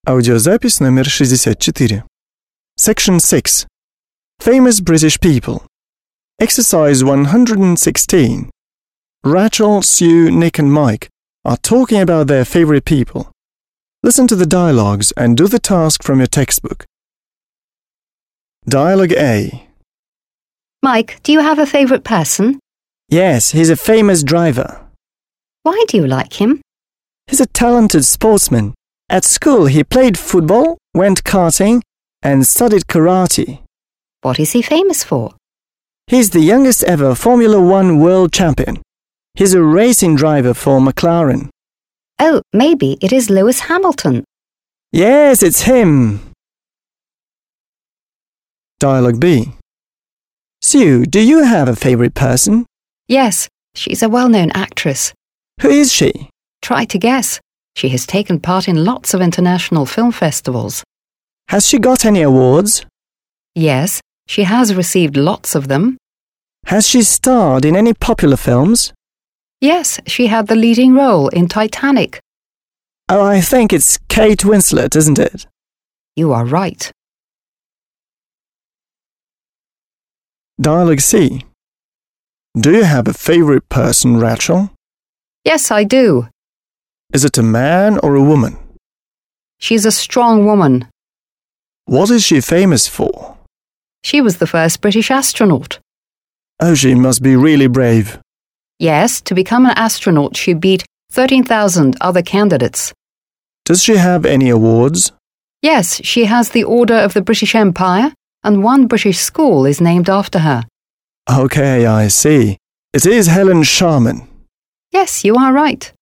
Аудиозапись номер 64. Section 6. Famous British People. Exercise 116. Rachel, Sue, Nick and Mike are talking about their favorite people. Listen to the dialogues and do the task from your textbook. Dialogue A. Mike, do you have a favourite person? Yes, he's a famous driver. Why do you like him? He's a talented sportsman. At school, he played football, went karting, and studied karate. What is he famous for? He's the youngest ever Formula One world champion. He's a racing driver for McLaren. Oh, maybe it is Lewis Hamilton. Yes, it's him. Dialogue B. Sue, do you have a favorite person? Yes, she's a well-known actress. Who is she? Try to guess. She has taken part in lots of international film festivals. Has she got any awards? Yes, she has received lots of them. Has she starred in any popular films? Yes, she had the leading role in Titanic. Oh, I think it's Kate Winslet, isn't it? You are right. Dialogue C. Do you have a favorite person, Rachel? Yes, I do. Is it a man or a woman? She's a strong woman. What is she famous for? She was the first British astronaut. Oh, she must be really brave. Yes, to become an astronaut, she beat 13,000 other candidates. Does she have any awards? Yes, she has the Order of the British Empire, and one British school is named after her. Okay, I see. It is Helen Sharman. Yes, you are right.